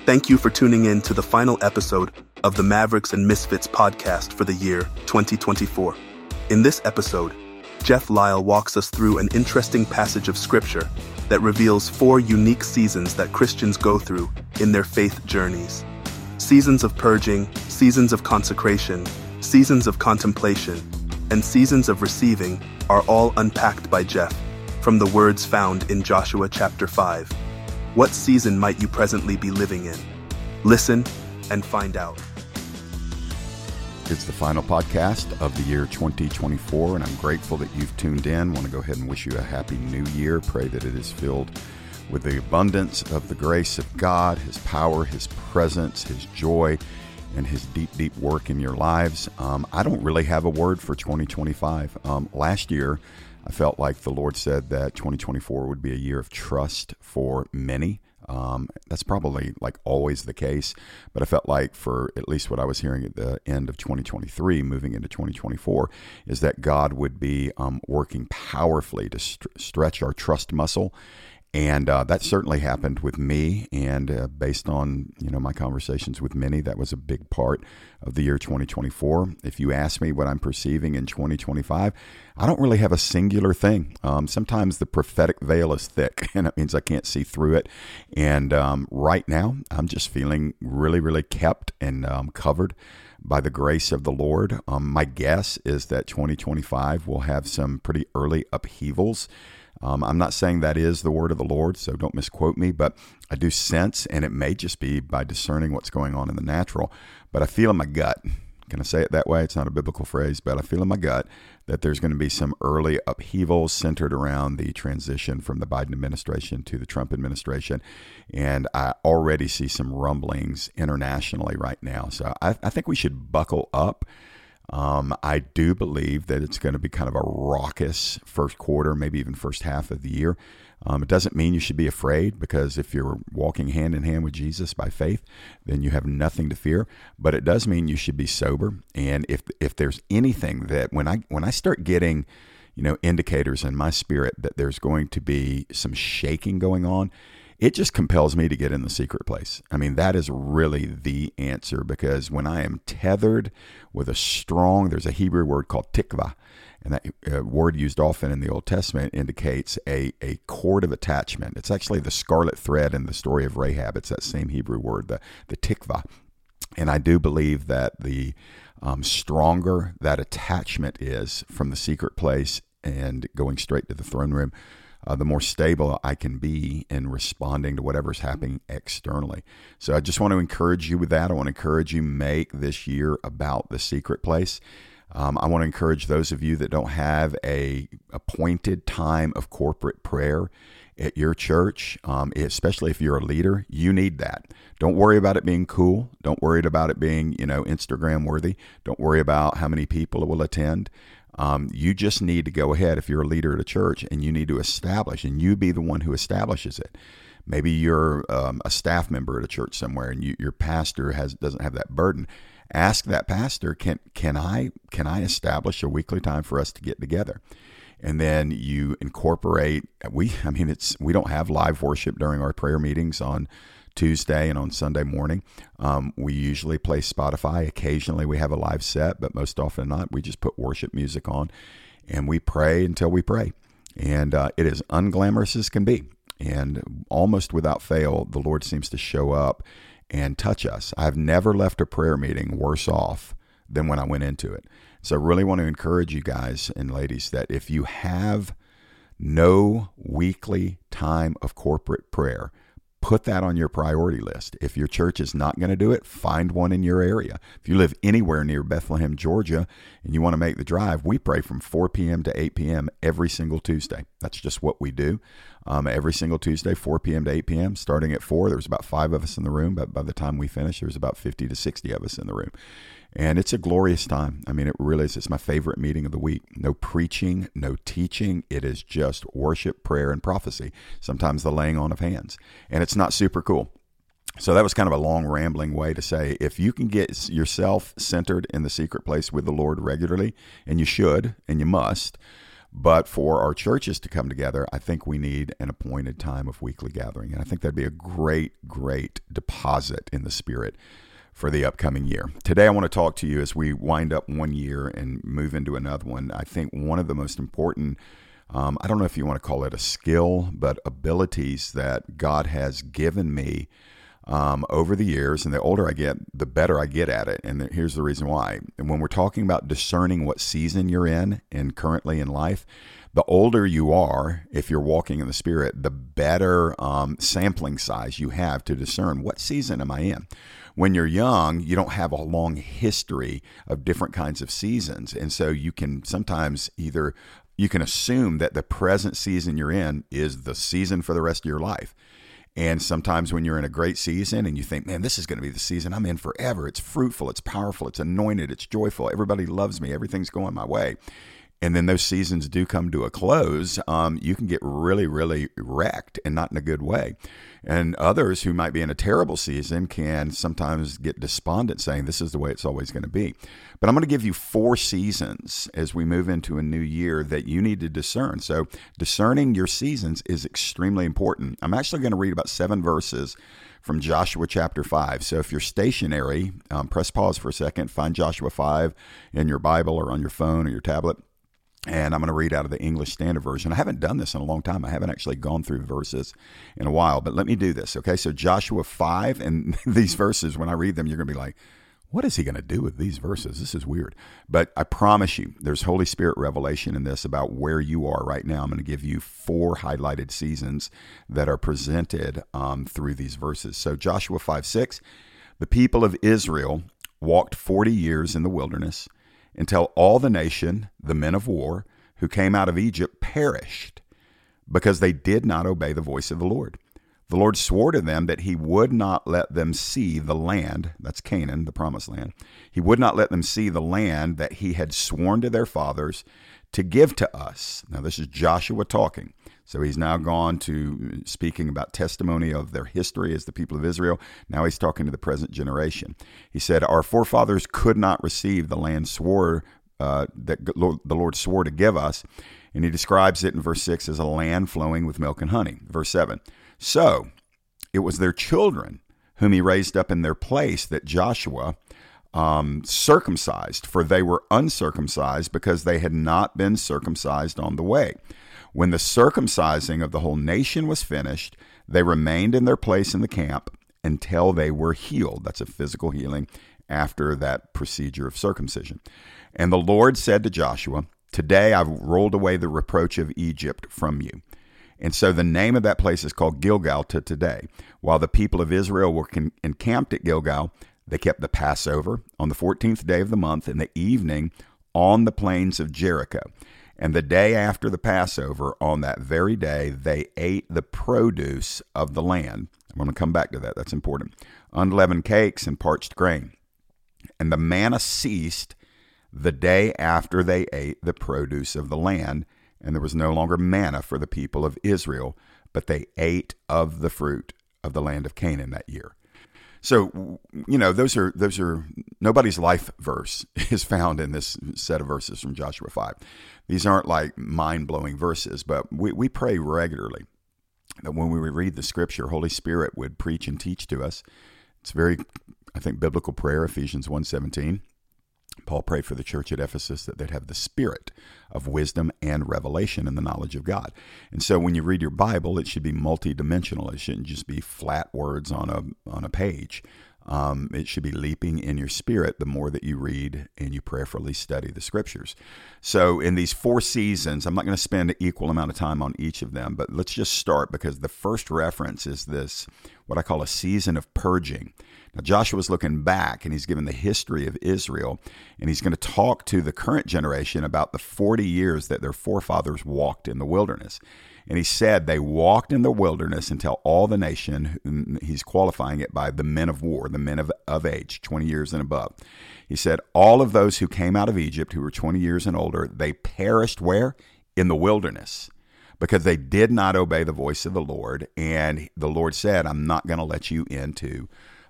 Thank you for tuning in to the final episode of the Mavericks and Misfits podcast for the year 2024. In this episode, Jeff Lyle walks us through an interesting passage of scripture that reveals 4 unique seasons that Christians go through in their faith journeys. Seasons of purging, seasons of consecration, seasons of contemplation, and seasons of receiving are all unpacked by Jeff from the words found in Joshua chapter 5. What season might you presently be living in? Listen and find out. It's the final podcast of the year 2024, and I'm grateful that you've tuned in. I want to go ahead and wish you a happy new year. Pray that it is filled with the abundance of the grace of God, His power, His presence, His joy, and His deep, deep work in your lives. I don't really have a word for 2025. Last year, I felt like the Lord said that 2024 would be a year of trust for many. That's probably like always the case, but I felt like for at least what I was hearing at the end of 2023, moving into 2024, is that God would be working powerfully to stretch our trust muscle. And that certainly happened with me, and based on my conversations with many, that was a big part of the year 2024. If you ask me what I'm perceiving in 2025, I don't really have a singular thing. Sometimes the prophetic veil is thick, and it means I can't see through it. And right now, I'm just feeling really, really kept and covered by the grace of the Lord. My guess is that 2025 will have some pretty early upheavals. I'm not saying that is the word of the Lord, so don't misquote me, but I do sense, and it may just be by discerning what's going on in the natural, but I feel in my gut, can I say it that way? It's not a biblical phrase, but I feel in my gut that there's going to be some early upheavals centered around the transition from the Biden administration to the Trump administration, and I already see some rumblings internationally right now, so I think we should buckle up. I do believe that it's going to be kind of a raucous first quarter, maybe even first half of the year. It doesn't mean you should be afraid, because if you're walking hand in hand with Jesus by faith, then you have nothing to fear. But it does mean you should be sober. And if there's anything that when I start getting, indicators in my spirit that there's going to be some shaking going on, it just compels me to get in the secret place. I mean, that is really the answer, because when I am tethered with there's a Hebrew word called tikva, and that word used often in the Old Testament indicates a cord of attachment. It's actually the scarlet thread in the story of Rahab. It's that same Hebrew word, the tikva. And I do believe that the stronger that attachment is from the secret place and going straight to the throne room, the more stable I can be in responding to whatever's happening externally. So I just want to encourage you with that. I want to encourage you, make this year about the secret place. I want to encourage those of you that don't have a appointed time of corporate prayer at your church, especially if you're a leader. You need that. Don't worry about it being cool. Don't worry about it being, Instagram worthy. Don't worry about how many people will attend. You just need to go ahead, if you're a leader at a church, and you need to establish, and you be the one who establishes it. Maybe you're a staff member at a church somewhere, and your pastor doesn't have that burden. Ask that pastor, can I establish a weekly time for us to get together? And then you incorporate. We don't have live worship during our prayer meetings on Tuesday and on Sunday morning. We usually play Spotify. Occasionally we have a live set, but most often not, we just put worship music on and we pray until we pray. And it is unglamorous as can be. And almost without fail, the Lord seems to show up and touch us. I've never left a prayer meeting worse off than when I went into it. So I really want to encourage you guys and ladies that if you have no weekly time of corporate prayer, put that on your priority list. If your church is not going to do it, find one in your area. If you live anywhere near Bethlehem, Georgia, and you want to make the drive, we pray from 4 p.m. to 8 p.m. every single Tuesday. That's just what we do. Every single Tuesday, 4 p.m. to 8 p.m. Starting at 4, there's about 5 of us in the room, but by the time we finish, there's about 50 to 60 of us in the room. And it's a glorious time. I mean, it really is. It's my favorite meeting of the week. No preaching, no teaching. It is just worship, prayer, and prophecy. Sometimes the laying on of hands. And it's not super cool. So that was kind of a long, rambling way to say, if you can get yourself centered in the secret place with the Lord regularly, and you should, and you must, But for our churches to come together, I think we need an appointed time of weekly gathering. And I think that'd be a great, great deposit in the Spirit for the upcoming year. Today, I want to talk to you as we wind up one year and move into another one. I think one of the most important, I don't know if you want to call it a skill, but abilities that God has given me over the years, and the older I get, the better I get at it. And here's the reason why. And when we're talking about discerning what season you're in and currently in life, the older you are, if you're walking in the Spirit, the better sampling size you have to discern what season am I in. When you're young, you don't have a long history of different kinds of seasons. And so you can sometimes you can assume that the present season you're in is the season for the rest of your life. And sometimes when you're in a great season and you think, man, this is going to be the season I'm in forever. It's fruitful, it's powerful, it's anointed, it's joyful. Everybody loves me. Everything's going my way. And then those seasons do come to a close. You can get really, really wrecked, and not in a good way. And others who might be in a terrible season can sometimes get despondent, saying this is the way it's always going to be. But I'm going to give you 4 seasons as we move into a new year that you need to discern. So discerning your seasons is extremely important. I'm actually going to read about 7 verses from Joshua chapter 5. So if you're stationary, press pause for a second, find Joshua 5 in your Bible or on your phone or your tablet. And I'm going to read out of the English Standard Version. I haven't done this in a long time. I haven't actually gone through verses in a while, but let me do this. Okay, so Joshua 5, and these verses, when I read them, you're going to be like, what is he going to do with these verses? This is weird. But I promise you, there's Holy Spirit revelation in this about where you are right now. I'm going to give you 4 highlighted seasons that are presented through these verses. So Joshua 5:6, the people of Israel walked 40 years in the wilderness until all the nation, the men of war, who came out of Egypt perished because they did not obey the voice of the Lord. The Lord swore to them that he would not let them see the land, that's Canaan, the promised land. He would not let them see the land that he had sworn to their fathers to give to us. Now, this is Joshua talking. So he's now gone to speaking about testimony of their history as the people of Israel. Now he's talking to the present generation. He said, our forefathers could not receive the land that the Lord swore to give us. And he describes it in verse 6 as a land flowing with milk and honey. Verse 7, so it was their children whom he raised up in their place that Joshua circumcised, for they were uncircumcised because they had not been circumcised on the way. When the circumcising of the whole nation was finished, they remained in their place in the camp until they were healed. That's a physical healing after that procedure of circumcision. And the Lord said to Joshua, today I've rolled away the reproach of Egypt from you. And so the name of that place is called Gilgal to today. While the people of Israel were encamped at Gilgal, they kept the Passover on the 14th day of the month in the evening on the plains of Jericho. And the day after the Passover, on that very day, they ate the produce of the land. I'm going to come back to that. That's important. Unleavened cakes and parched grain. And the manna ceased the day after they ate the produce of the land, and there was no longer manna for the people of Israel, but they ate of the fruit of the land of Canaan that year. So, those are nobody's life verse is found in this set of verses from Joshua 5. These aren't like mind-blowing verses, but we pray regularly that when we read the scripture, Holy Spirit would preach and teach to us. It's very, I think, biblical prayer, Ephesians 1:17. Paul prayed for the church at Ephesus that they'd have the spirit of wisdom and revelation in the knowledge of God. And so when you read your Bible, it should be multidimensional. It shouldn't just be flat words on a page. It should be leaping in your spirit the more that you read and you prayerfully study the scriptures. So in these 4 seasons, I'm not going to spend an equal amount of time on each of them, but let's just start because the first reference is this, what I call a season of purging. Now, Joshua's looking back, and he's given the history of Israel, and he's going to talk to the current generation about the 40 years that their forefathers walked in the wilderness. And he said they walked in the wilderness until all the nation, he's qualifying it by the men of war, the men of age, 20 years and above. He said all of those who came out of Egypt who were 20 years and older, they perished where? In the wilderness, because they did not obey the voice of the Lord. And the Lord said, I'm not going to let you into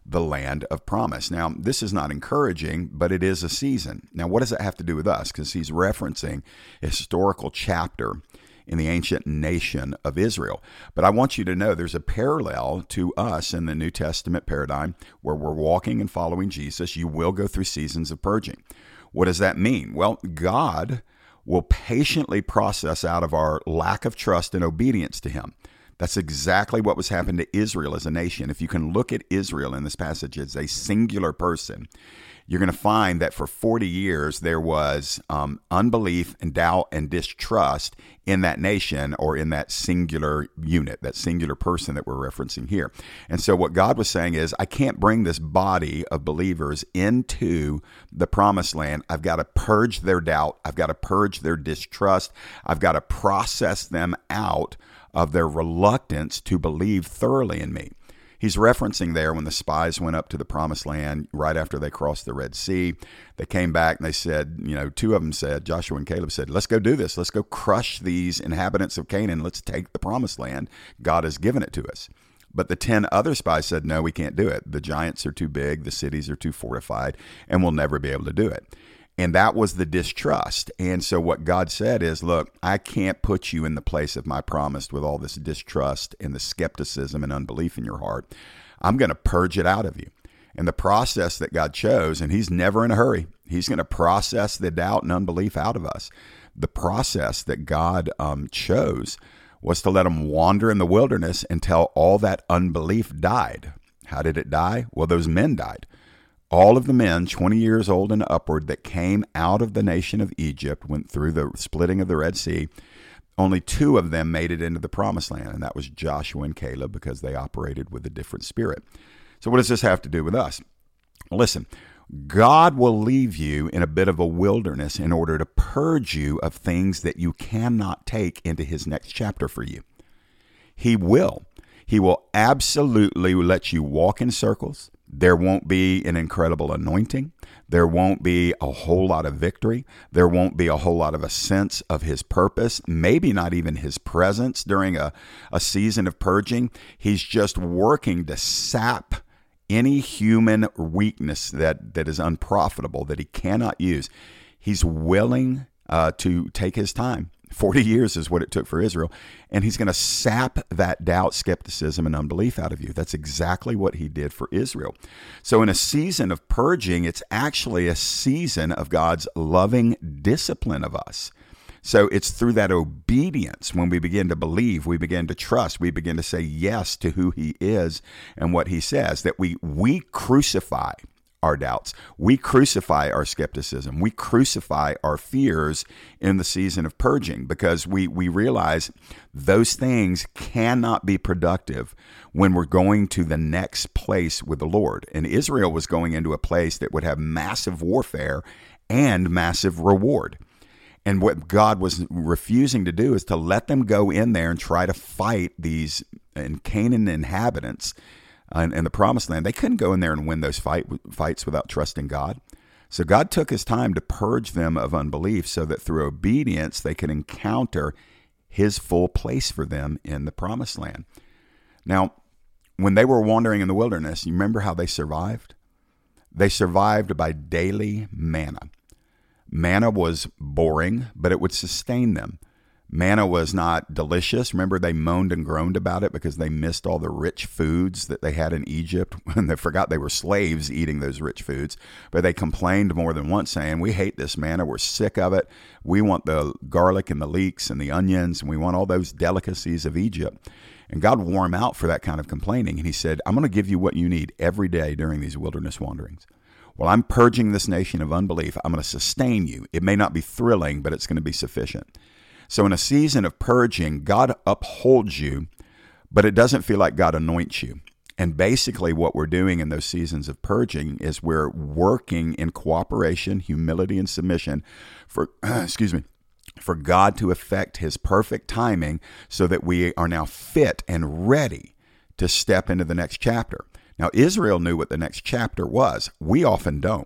the land of promise. Now, this is not encouraging, but it is a season. Now, what does it have to do with us? Because he's referencing a historical chapter in the ancient nation of Israel. But I want you to know there's a parallel to us in the New Testament paradigm where we're walking and following Jesus. You will go through seasons of purging. What does that mean? Well, God will patiently process out of our lack of trust and obedience to him. That's exactly what was happening to Israel as a nation. If you can look at Israel in this passage as a singular person, you're going to find that for 40 years there was unbelief and doubt and distrust in that nation or in that singular unit, that singular person that we're referencing here. And so what God was saying is, I can't bring this body of believers into the promised land. I've got to purge their doubt. I've got to purge their distrust. I've got to process them out of their reluctance to believe thoroughly in me. He's referencing there when the spies went up to the promised land right after they crossed the Red Sea. They came back and they said, two of them said, Joshua and Caleb said, let's go do this. Let's go crush these inhabitants of Canaan. Let's take the promised land. God has given it to us. But the 10 other spies said, no, we can't do it. The giants are too big. The cities are too fortified, and we'll never be able to do it. And that was the distrust. And so what God said is, look, I can't put you in the place of my promise with all this distrust and the skepticism and unbelief in your heart. I'm going to purge it out of you. And the process that God chose, and he's never in a hurry, he's going to process the doubt and unbelief out of us. The process that God chose was to let them wander in the wilderness until all that unbelief died. How did it die? Well, those men died. All of the men 20 years old and upward that came out of the nation of Egypt went through the splitting of the Red Sea. Only 2 of them made it into the promised land, and that was Joshua and Caleb because they operated with a different spirit. So what does this have to do with us? Well, listen, God will leave you in a bit of a wilderness in order to purge you of things that you cannot take into his next chapter for you. He will. He will absolutely let you walk in circles. There won't be an incredible anointing. There won't be a whole lot of victory. There won't be a whole lot of a sense of his purpose, maybe not even his presence during a season of purging. He's just working to sap any human weakness that is unprofitable, that he cannot use. He's willing to take his time. 40 years is what it took for Israel. And he's going to sap that doubt, skepticism, and unbelief out of you. That's exactly what he did for Israel. So in a season of purging, it's actually a season of God's loving discipline of us. So it's through that obedience when we begin to believe, we begin to trust, we begin to say yes to who he is and what he says, that we crucify our doubts. We crucify our skepticism. We crucify our fears in the season of purging because we realize those things cannot be productive when we're going to the next place with the Lord. And Israel was going into a place that would have massive warfare and massive reward. And what God was refusing to do is to let them go in there and try to fight these Canaan inhabitants in the promised land. They couldn't go in there and win those fights without trusting God. So God took his time to purge them of unbelief so that through obedience they could encounter his full place for them in the promised land. Now, when they were wandering in the wilderness, you remember how they survived? They survived by daily manna. Manna was boring, but it would sustain them. Manna was not delicious. Remember, they moaned and groaned about it because they missed all the rich foods that they had in Egypt when they forgot they were slaves eating those rich foods. But they complained more than once saying, we hate this manna. We're sick of it. We want the garlic and the leeks and the onions, and we want all those delicacies of Egypt. And God wore them out for that kind of complaining. And he said, I'm going to give you what you need every day during these wilderness wanderings. Well, I'm purging this nation of unbelief. I'm going to sustain you. It may not be thrilling, but it's going to be sufficient. So in a season of purging, God upholds you, but it doesn't feel like God anoints you. And basically what we're doing in those seasons of purging is we're working in cooperation, humility, and submission for God to effect his perfect timing so that we are now fit and ready to step into the next chapter. Now, Israel knew what the next chapter was. We often don't.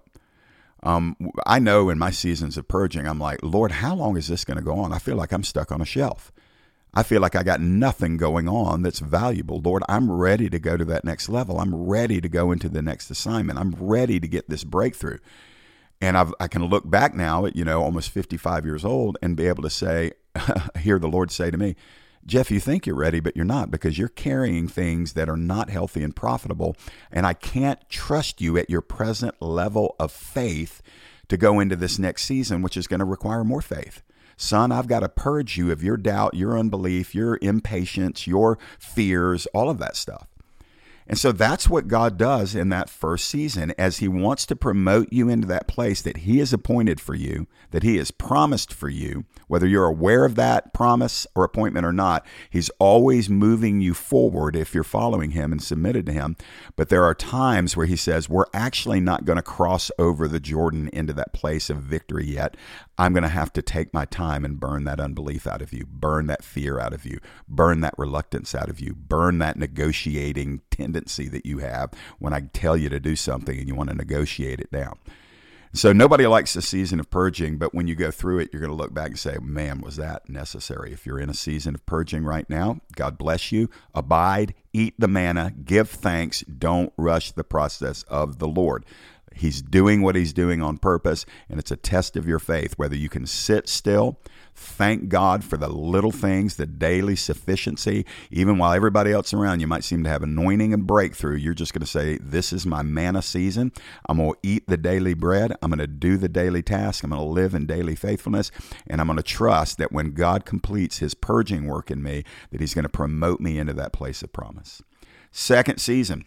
I know in my seasons of purging, I'm like, Lord, how long is this going to go on? I feel like I'm stuck on a shelf. I feel like I got nothing going on that's valuable. Lord, I'm ready to go to that next level. I'm ready to go into the next assignment. I'm ready to get this breakthrough. And I can look back now at, almost 55 years old and be able to say, hear the Lord say to me, Jeff, you think you're ready, but you're not, because you're carrying things that are not healthy and profitable. And I can't trust you at your present level of faith to go into this next season, which is going to require more faith. Son, I've got to purge you of your doubt, your unbelief, your impatience, your fears, all of that stuff. And so that's what God does in that first season, as he wants to promote you into that place that he has appointed for you, that he has promised for you. Whether you're aware of that promise or appointment or not, he's always moving you forward if you're following him and submitted to him. But there are times where he says, we're actually not going to cross over the Jordan into that place of victory yet. I'm going to have to take my time and burn that unbelief out of you, burn that fear out of you, burn that reluctance out of you, burn that negotiating tendency that you have when I tell you to do something and you want to negotiate it down. So nobody likes the season of purging, but when you go through it, you're going to look back and say, man, was that necessary? If you're in a season of purging right now, God bless you. Abide, eat the manna, give thanks. Don't rush the process of the Lord. He's doing what he's doing on purpose, and it's a test of your faith, whether you can sit still, thank God for the little things, the daily sufficiency. Even while everybody else around you might seem to have anointing and breakthrough, you're just going to say, this is my manna season. I'm going to eat the daily bread. I'm going to do the daily task. I'm going to live in daily faithfulness, and I'm going to trust that when God completes his purging work in me, that he's going to promote me into that place of promise. Second season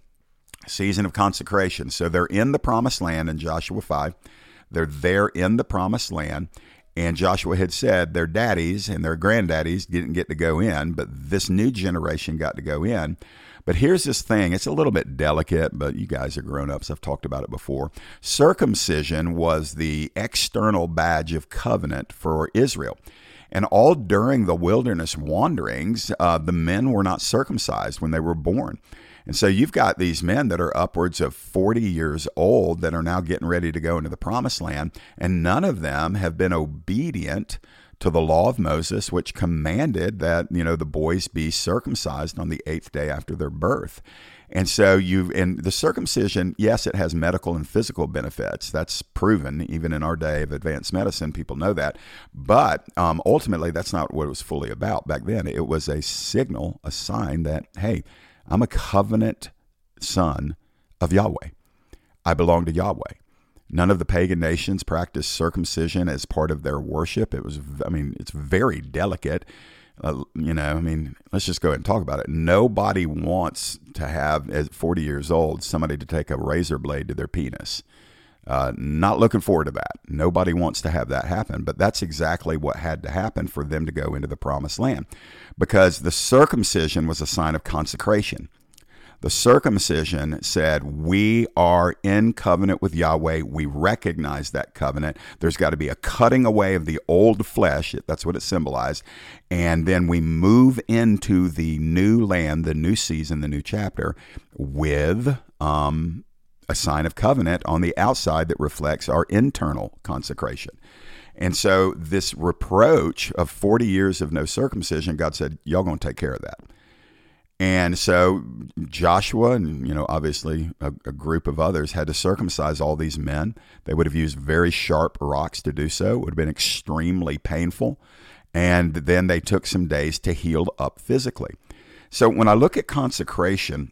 of consecration. So they're in the promised land in Joshua 5. They're there in the promised land. And Joshua had said their daddies and their granddaddies didn't get to go in, but this new generation got to go in. But here's this thing. It's a little bit delicate, but you guys are grown-ups. I've talked about it before. Circumcision was the external badge of covenant for Israel. And all during the wilderness wanderings, the men were not circumcised when they were born. And so you've got these men that are upwards of 40 years old that are now getting ready to go into the promised land, and none of them have been obedient to the law of Moses, which commanded that, the boys be circumcised on the 8th day after their birth. And so and the circumcision, yes, it has medical and physical benefits. That's proven. Even in our day of advanced medicine, people know that. But ultimately, that's not what it was fully about. Back then, it was a signal, a sign that, hey, I'm a covenant son of Yahweh. I belong to Yahweh. None of the pagan nations practiced circumcision as part of their worship. It's very delicate. Let's just go ahead and talk about it. Nobody wants to have, at 40 years old, somebody to take a razor blade to their penis. Not looking forward to that. Nobody wants to have that happen, but that's exactly what had to happen for them to go into the promised land, because the circumcision was a sign of consecration. The circumcision said, we are in covenant with Yahweh. We recognize that covenant. There's got to be a cutting away of the old flesh. That's what it symbolized. And then we move into the new land, the new season, the new chapter with a sign of covenant on the outside that reflects our internal consecration. And so this reproach of 40 years of no circumcision, God said, y'all going to take care of that. And so Joshua and, obviously a group of others had to circumcise all these men. They would have used very sharp rocks to do so. It would have been extremely painful. And then they took some days to heal up physically. So when I look at consecration,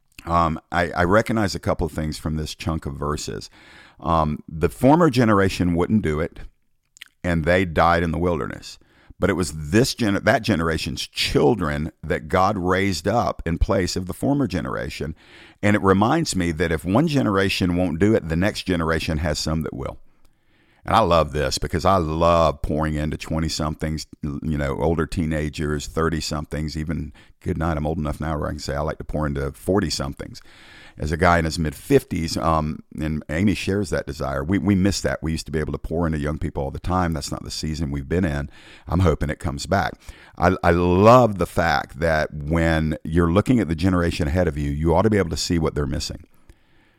I recognize a couple of things from this chunk of verses. The former generation wouldn't do it, and they died in the wilderness. But it was that generation's children that God raised up in place of the former generation. And it reminds me that if one generation won't do it, the next generation has some that will. And I love this because I love pouring into 20-somethings, older teenagers, 30-somethings, even, good night, I'm old enough now where I can say I like to pour into 40-somethings. As a guy in his mid-50s, and Amy shares that desire. We miss that. We used to be able to pour into young people all the time. That's not the season we've been in. I'm hoping it comes back. I love the fact that when you're looking at the generation ahead of you, you ought to be able to see what they're missing.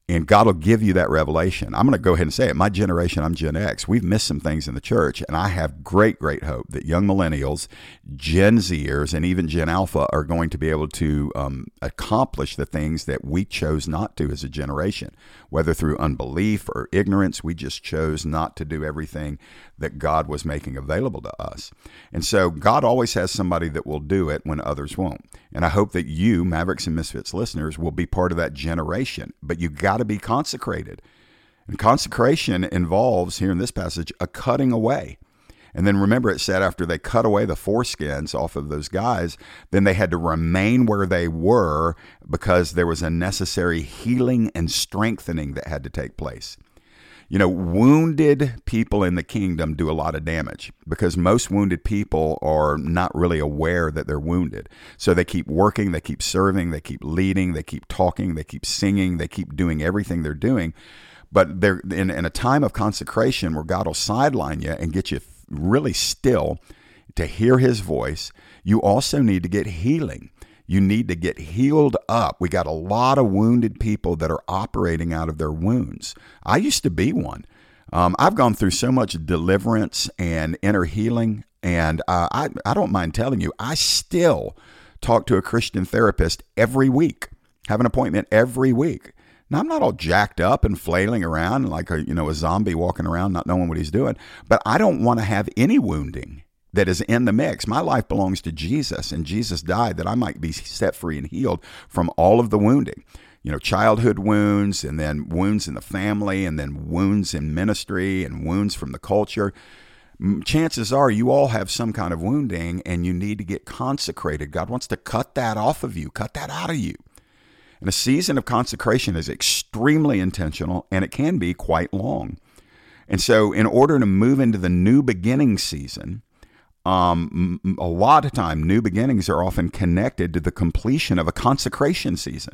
And God will give you that revelation. I'm going to go ahead and say it. My generation, I'm Gen X. We've missed some things in the church, and I have great, great hope that young millennials, Gen Zers, and even Gen Alpha are going to be able to accomplish the things that we chose not to as a generation, whether through unbelief or ignorance. We just chose not to do everything that God was making available to us. And so God always has somebody that will do it when others won't. And I hope that you, Mavericks and Misfits listeners, will be part of that generation. But you got to be consecrated. And consecration involves, here in this passage, a cutting away. And then remember, it said after they cut away the foreskins off of those guys, then they had to remain where they were because there was a necessary healing and strengthening that had to take place. You know, wounded people in the kingdom do a lot of damage because most wounded people are not really aware that they're wounded. So they keep working, they keep serving, they keep leading, they keep talking, they keep singing, they keep doing everything they're doing. But they're in a time of consecration where God will sideline you and get you really still to hear his voice. You also need to get healing. You need to get healed up. We got a lot of wounded people that are operating out of their wounds. I used to be one. I've gone through so much deliverance and inner healing, and I don't mind telling you, I still talk to a Christian therapist every week, have an appointment every week. Now, I'm not all jacked up and flailing around like a zombie walking around not knowing what he's doing, but I don't want to have any wounding that is in the mix. My life belongs to Jesus, and Jesus died that I might be set free and healed from all of the wounding. You know, childhood wounds, and then wounds in the family, and then wounds in ministry, and wounds from the culture. Chances are you all have some kind of wounding, and you need to get consecrated. God wants to cut that off of you, cut that out of you. And a season of consecration is extremely intentional, and it can be quite long. And so in order to move into the new beginning season, a lot of time, new beginnings are often connected to the completion of a consecration season.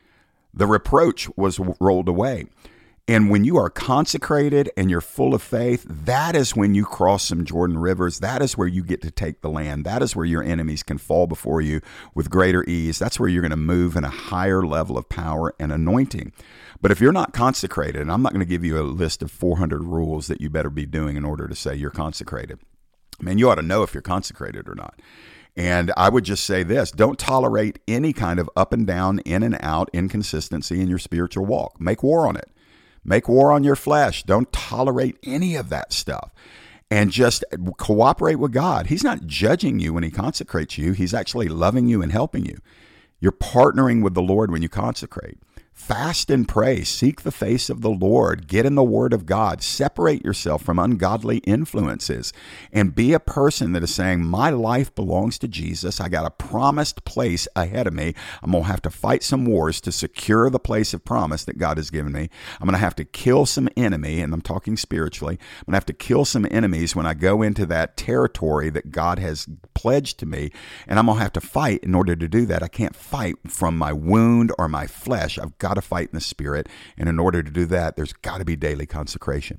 The reproach was rolled away. And when you are consecrated and you're full of faith, that is when you cross some Jordan rivers. That is where you get to take the land. That is where your enemies can fall before you with greater ease. That's where you're going to move in a higher level of power and anointing. But if you're not consecrated, and I'm not going to give you a list of 400 rules that you better be doing in order to say you're consecrated. Man, you ought to know if you're consecrated or not. And I would just say this: don't tolerate any kind of up and down, in and out inconsistency in your spiritual walk. Make war on it. Make war on your flesh. Don't tolerate any of that stuff. And just cooperate with God. He's not judging you when he consecrates you. He's actually loving you and helping you. You're partnering with the Lord when you consecrate. Fast and pray. Seek the face of the Lord. Get in the Word of God. Separate yourself from ungodly influences and be a person that is saying, my life belongs to Jesus. I got a promised place ahead of me. I'm going to have to fight some wars to secure the place of promise that God has given me. I'm going to have to kill some enemy, and I'm talking spiritually. I'm going to have to kill some enemies when I go into that territory that God has pledged to me, and I'm going to have to fight in order to do that. I can't fight from my wound or my flesh. I've got to fight in the Spirit, and in order to do that, there's got to be daily consecration.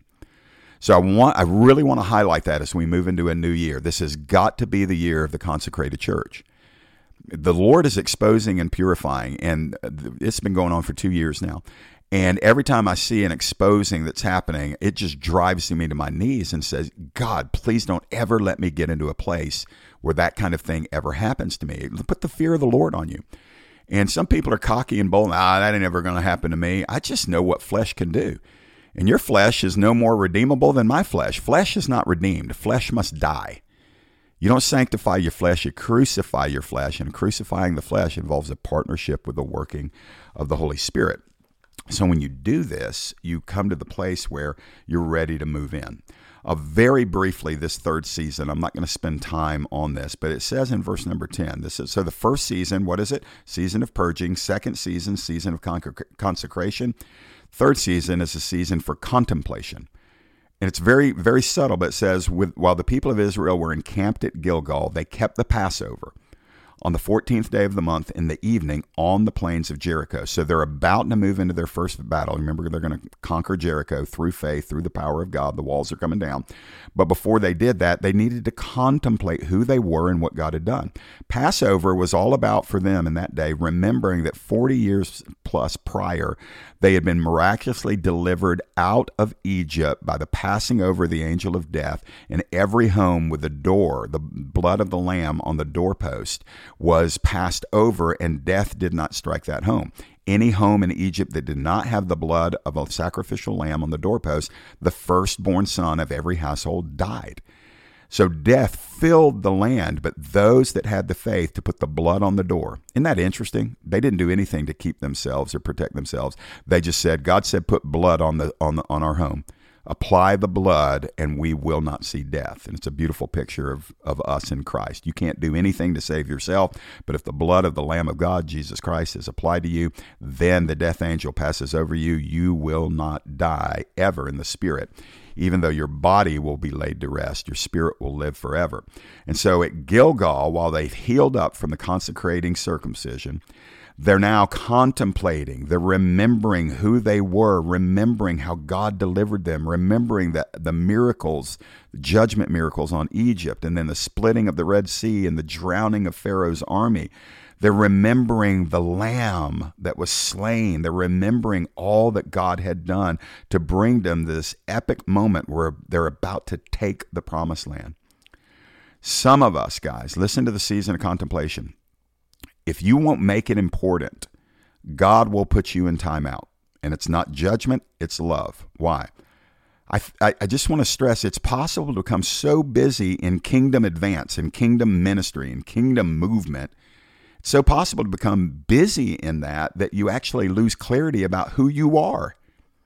So I really want to highlight that as we move into a new year. This has got to be the year of the consecrated church. The Lord is exposing and purifying, and it's been going on for 2 years now. And every time I see an exposing that's happening, it just drives me to my knees and says, God, please don't ever let me get into a place where that kind of thing ever happens to me. Put the fear of the Lord on you. And some people are cocky and bold. That ain't ever going to happen to me. I just know what flesh can do. And your flesh is no more redeemable than my flesh. Flesh is not redeemed. Flesh must die. You don't sanctify your flesh, you crucify your flesh. And crucifying the flesh involves a partnership with the working of the Holy Spirit. So when you do this, you come to the place where you're ready to move in. Very briefly, this third season, I'm not going to spend time on this, but it says in verse number 10, so the first season, what is it? Season of purging. Second season, season of consecration. Third season is a season for contemplation. And it's very, very subtle, but it says, while the people of Israel were encamped at Gilgal, they kept the Passover on the 14th day of the month in the evening on the plains of Jericho. So they're about to move into their first battle. Remember, they're going to conquer Jericho through faith, through the power of God. The walls are coming down. But before they did that, they needed to contemplate who they were and what God had done. Passover was all about, for them in that day, remembering that 40 years plus prior, they had been miraculously delivered out of Egypt by the passing over the angel of death, and every home with the door, the blood of the lamb on the doorpost, was passed over, and death did not strike that home. Any home in Egypt that did not have the blood of a sacrificial lamb on the doorpost, the firstborn son of every household died. So death filled the land, but those that had the faith to put the blood on the door. Isn't that interesting? They didn't do anything to keep themselves or protect themselves. They just said, God said, put blood on our home. Apply the blood and we will not see death. And it's a beautiful picture of us in Christ. You can't do anything to save yourself, but if the blood of the Lamb of God, Jesus Christ, is applied to you, then the death angel passes over you. You will not die ever in the spirit. Even though your body will be laid to rest, your spirit will live forever. And so at Gilgal, while they've healed up from the consecrating circumcision, they're now contemplating, they're remembering who they were, remembering how God delivered them, remembering the miracles, judgment miracles on Egypt, and then the splitting of the Red Sea and the drowning of Pharaoh's army. They're remembering the lamb that was slain. They're remembering all that God had done to bring them this epic moment where they're about to take the promised land. Some of us, guys, listen to the season of contemplation. If you won't make it important, God will put you in timeout. And it's not judgment, it's love. Why? I just want to stress it's possible to become so busy in kingdom advance, in kingdom ministry, in kingdom movement. It's so possible to become busy in that you actually lose clarity about who you are.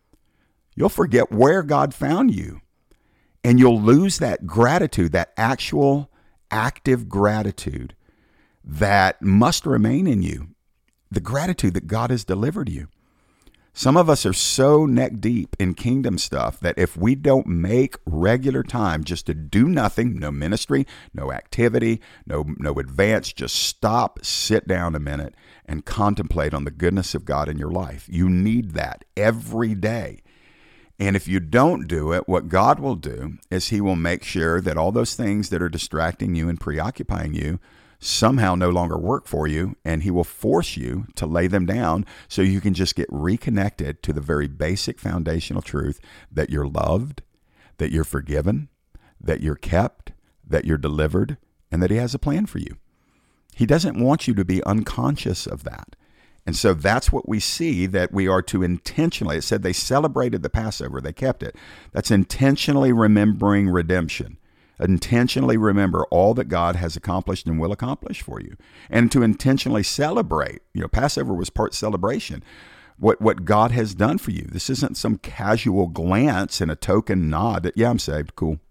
You'll forget where God found you. And you'll lose that gratitude, that actual active gratitude that must remain in you, the gratitude that God has delivered you. Some of us are so neck deep in kingdom stuff that if we don't make regular time just to do nothing, no ministry, no activity, no advance, just stop, sit down a minute, and contemplate on the goodness of God in your life. You need that every day. And if you don't do it, what God will do is he will make sure that all those things that are distracting you and preoccupying you somehow no longer work for you, and he will force you to lay them down so you can just get reconnected to the very basic foundational truth that you're loved, that you're forgiven, that you're kept, that you're delivered, and that he has a plan for you. He doesn't want you to be unconscious of that. And so that's what we see, that we are to intentionally, it said they celebrated the Passover, they kept it. That's intentionally remembering redemption. Intentionally remember all that God has accomplished and will accomplish for you. And to intentionally celebrate. Passover was part celebration. What God has done for you. This isn't some casual glance and a token nod that, yeah, I'm saved, cool.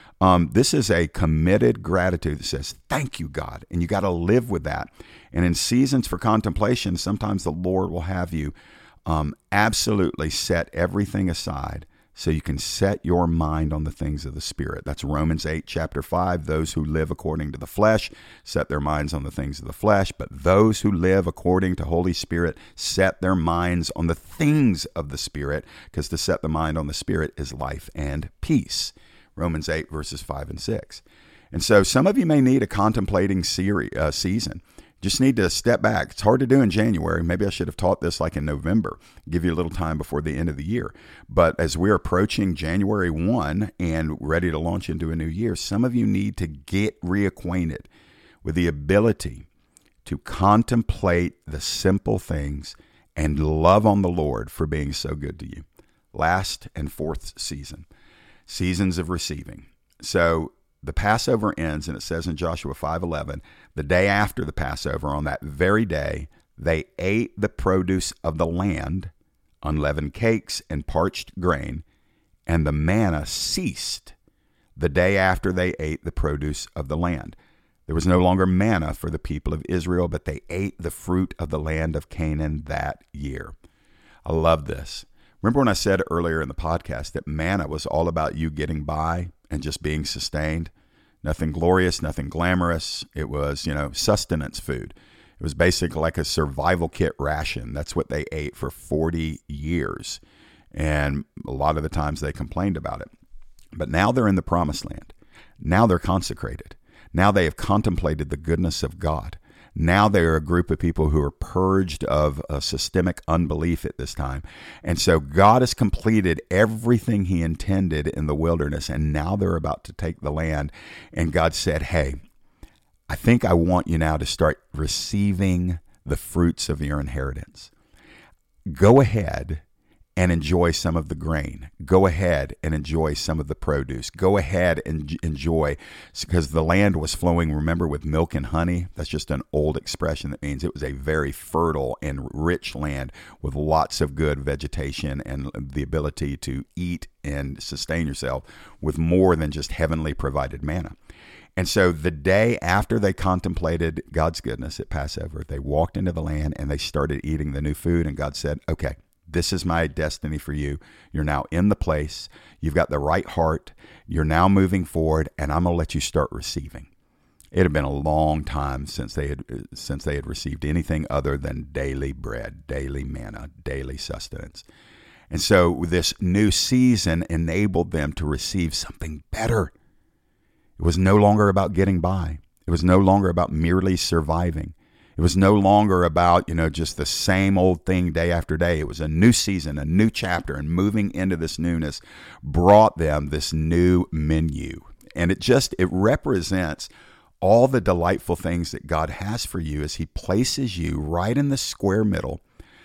This is a committed gratitude that says, thank you, God. And you got to live with that. And in seasons for contemplation, sometimes the Lord will have you absolutely set everything aside so you can set your mind on the things of the Spirit. That's Romans 8, chapter 5. Those who live according to the flesh set their minds on the things of the flesh, but those who live according to Holy Spirit set their minds on the things of the Spirit, because to set the mind on the Spirit is life and peace. Romans 8, verses 5 and 6. And so some of you may need a contemplating season. Just need to step back. It's hard to do in January. Maybe I should have taught this like in November, give you a little time before the end of the year. But as we're approaching January 1 and ready to launch into a new year, some of you need to get reacquainted with the ability to contemplate the simple things and love on the Lord for being so good to you. Last and fourth season, seasons of receiving. So the Passover ends, and it says in Joshua 5:11, the day after the Passover, on that very day, they ate the produce of the land, unleavened cakes and parched grain, and the manna ceased the day after they ate the produce of the land. There was no longer manna for the people of Israel, but they ate the fruit of the land of Canaan that year. I love this. Remember when I said earlier in the podcast that manna was all about you getting by and just being sustained? Nothing glorious, nothing glamorous. It was, sustenance food. It was basically like a survival kit ration. That's what they ate for 40 years. And a lot of the times they complained about it. But now they're in the promised land. Now they're consecrated. Now they have contemplated the goodness of God. Now they are a group of people who are purged of systemic unbelief at this time. And so God has completed everything he intended in the wilderness, and now they're about to take the land. And God said, hey, I think I want you now to start receiving the fruits of your inheritance. Go ahead and enjoy some of the grain. Go ahead and enjoy some of the produce. Go ahead and enjoy, because the land was flowing, remember, with milk and honey. That's just an old expression that means it was a very fertile and rich land with lots of good vegetation and the ability to eat and sustain yourself with more than just heavenly provided manna. And so the day after they contemplated God's goodness at Passover, they walked into the land and they started eating the new food. And God said, okay, this is my destiny for you. You're now in the place. You've got the right heart. You're now moving forward, and I'm going to let you start receiving. It had been a long time since they had received anything other than daily bread, daily manna, daily sustenance. And so this new season enabled them to receive something better. It was no longer about getting by. It was no longer about merely surviving. It was no longer about, just the same old thing day after day. It was a new season, a new chapter, and moving into this newness brought them this new menu. And it represents all the delightful things that God has for you as he places you right in the square middle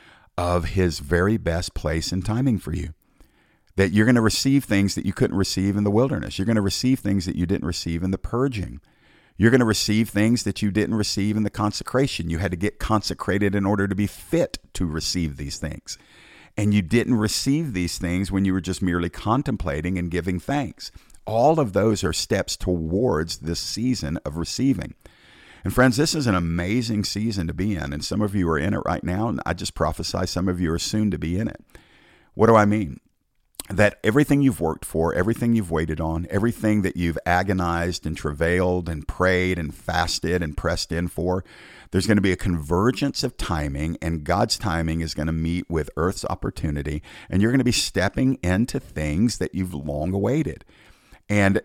of his very best place and timing for you. That you're going to receive things that you couldn't receive in the wilderness. You're going to receive things that you didn't receive in the purging. You're going to receive things that you didn't receive in the consecration. You had to get consecrated in order to be fit to receive these things. And you didn't receive these things when you were just merely contemplating and giving thanks. All of those are steps towards this season of receiving. And friends, this is an amazing season to be in. And some of you are in it right now. And I just prophesy some of you are soon to be in it. What do I mean? That everything you've worked for, everything you've waited on, everything that you've agonized and travailed and prayed and fasted and pressed in for, there's going to be a convergence of timing, and God's timing is going to meet with Earth's opportunity, and you're going to be stepping into things that you've long awaited. And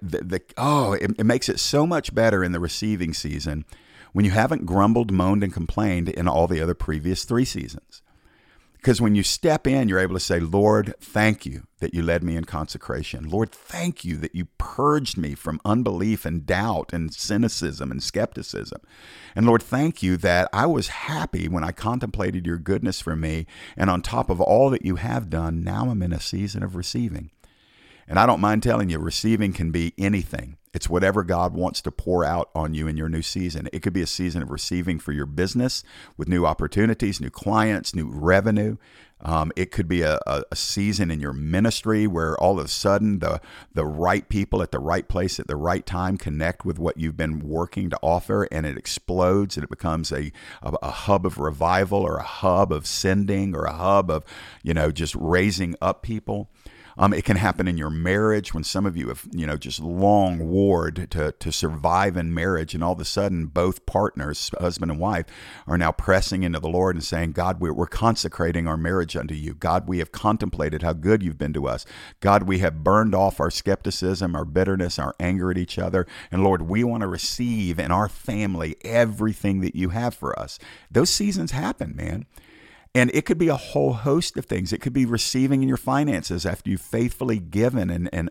it makes it so much better in the receiving season when you haven't grumbled, moaned, and complained in all the other previous 3 seasons. Because when you step in, you're able to say, Lord, thank you that you led me in consecration. Lord, thank you that you purged me from unbelief and doubt and cynicism and skepticism. And Lord, thank you that I was happy when I contemplated your goodness for me. And on top of all that you have done, now I'm in a season of receiving. And I don't mind telling you, receiving can be anything. It's whatever God wants to pour out on you in your new season. It could be a season of receiving for your business with new opportunities, new clients, new revenue. It could be a season in your ministry where all of a sudden the right people at the right place at the right time connect with what you've been working to offer, and it explodes and it becomes a hub of revival, or a hub of sending, or a hub of, just raising up people. It can happen in your marriage when some of you have, just long warred to survive in marriage, and all of a sudden both partners, husband and wife, are now pressing into the Lord and saying, God, we're consecrating our marriage unto you. God, we have contemplated how good you've been to us. God, we have burned off our skepticism, our bitterness, our anger at each other. And Lord, we want to receive in our family everything that you have for us. Those seasons happen, man. And it could be a whole host of things. It could be receiving in your finances after you've faithfully given and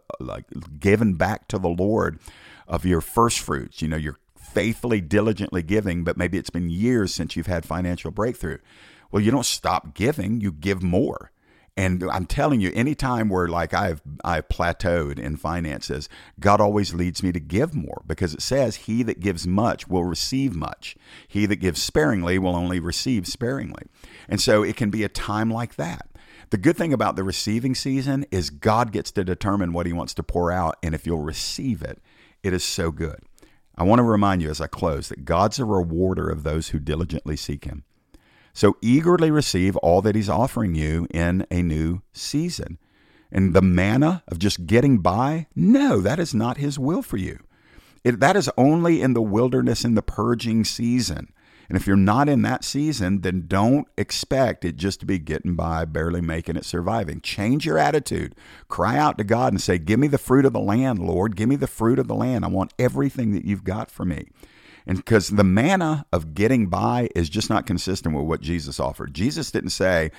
given back to the Lord of your first fruits. You're faithfully, diligently giving, but maybe it's been years since you've had financial breakthrough. Well, you don't stop giving, you give more. And I'm telling you, anytime where I've plateaued in finances, God always leads me to give more, because it says he that gives much will receive much. He that gives sparingly will only receive sparingly. And so it can be a time like that. The good thing about the receiving season is God gets to determine what he wants to pour out. And if you'll receive it, it is so good. I want to remind you as I close that God's a rewarder of those who diligently seek him. So eagerly receive all that he's offering you in a new season. And the manna of just getting by, no, that is not his will for you. That is only in the wilderness, in the purging season. And if you're not in that season, then don't expect it just to be getting by, barely making it, surviving. Change your attitude. Cry out to God and say, give me the fruit of the land, Lord. Give me the fruit of the land. I want everything that you've got for me. And because the manna of getting by is just not consistent with what Jesus offered. Jesus didn't say,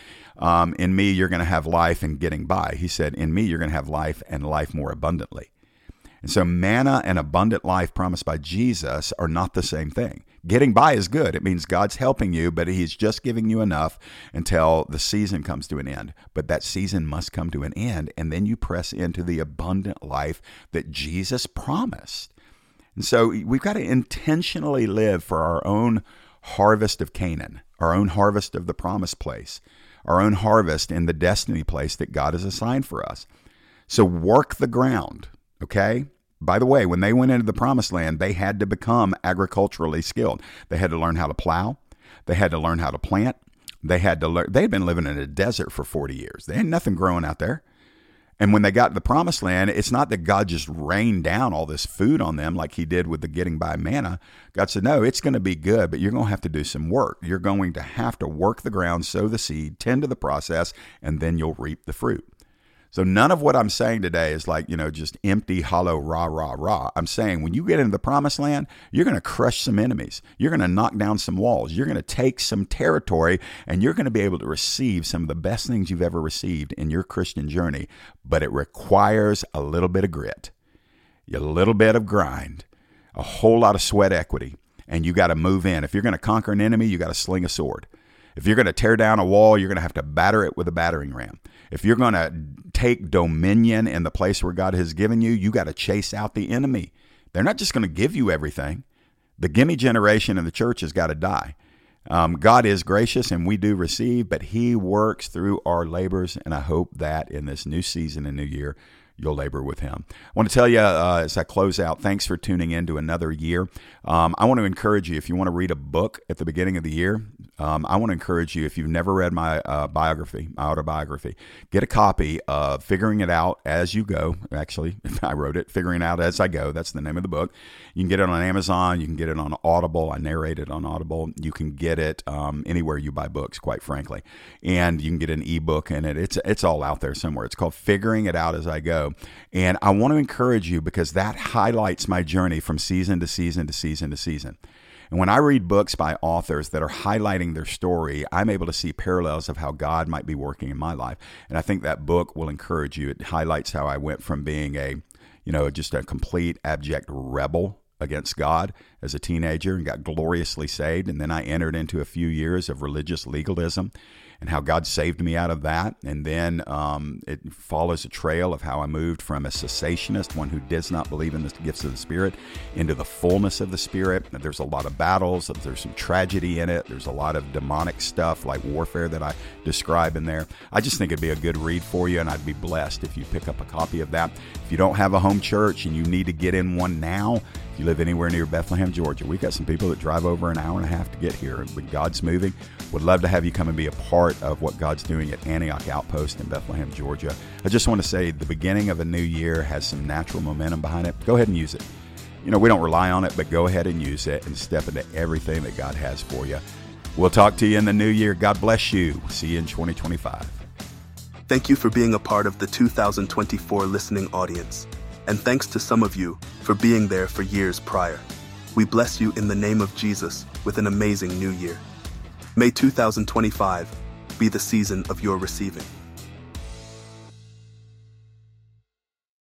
in me, you're going to have life and getting by. He said, in me, you're going to have life and life more abundantly. And so manna and abundant life promised by Jesus are not the same thing. Getting by is good. It means God's helping you, but he's just giving you enough until the season comes to an end. But that season must come to an end, and then you press into the abundant life that Jesus promised. And so we've got to intentionally live for our own harvest of Canaan, our own harvest of the promised place, our own harvest in the destiny place that God has assigned for us. So work the ground, okay? By the way, when they went into the promised land, they had to become agriculturally skilled. They had to learn how to plow. They had to learn how to plant. They had been living in a desert for 40 years. They had nothing growing out there. And when they got to the promised land, it's not that God just rained down all this food on them like he did with the getting by manna. God said, no, it's going to be good, but you're going to have to do some work. You're going to have to work the ground, sow the seed, tend to the process, and then you'll reap the fruit. So none of what I'm saying today is like, just empty, hollow, rah, rah, rah. I'm saying when you get into the promised land, you're going to crush some enemies. You're going to knock down some walls. You're going to take some territory, and you're going to be able to receive some of the best things you've ever received in your Christian journey. But it requires a little bit of grit, a little bit of grind, a whole lot of sweat equity, and you got to move in. If you're going to conquer an enemy, you got to sling a sword. If you're going to tear down a wall, you're going to have to batter it with a battering ram. If you're going to take dominion in the place where God has given you, you got to chase out the enemy. They're not just going to give you everything. The gimme generation in the church has got to die. God is gracious and we do receive, but he works through our labors. And I hope that in this new season and new year, you'll labor with him. I want to tell you as I close out, thanks for tuning in to another year. I want to encourage you, if you want to read a book at the beginning of the year, I want to encourage you, if you've never read my autobiography, get a copy of Figuring It Out As You Go. Actually, I wrote it, Figuring It Out As I Go. That's the name of the book. You can get it on Amazon. You can get it on Audible. I narrate it on Audible. You can get it anywhere you buy books, quite frankly. And you can get an ebook in it. It's all out there somewhere. It's called Figuring It Out As I Go. And I want to encourage you because that highlights my journey from season to season to season to season. And when I read books by authors that are highlighting their story, I'm able to see parallels of how God might be working in my life. And I think that book will encourage you. It highlights how I went from being just a complete abject rebel against God as a teenager and got gloriously saved. And then I entered into a few years of religious legalism and how God saved me out of that. And then it follows a trail of how I moved from a cessationist, one who does not believe in the gifts of the Spirit, into the fullness of the Spirit. There's a lot of battles. There's some tragedy in it. There's a lot of demonic stuff like warfare that I describe in there. I just think it'd be a good read for you, and I'd be blessed if you pick up a copy of that. If you don't have a home church and you need to get in one now, if you live anywhere near Bethlehem, Georgia, we've got some people that drive over an hour and a half to get here. But God's moving. Would love to have you come and be a part of what God's doing at Antioch Outpost in Bethlehem, Georgia. I just want to say the beginning of a new year has some natural momentum behind it. Go ahead and use it. We don't rely on it, but go ahead and use it and step into everything that God has for you. We'll talk to you in the new year. God bless you. See you in 2025. Thank you for being a part of the 2024 listening audience. And thanks to some of you for being there for years prior. We bless you in the name of Jesus with an amazing new year. May 2025 be the season of your receiving.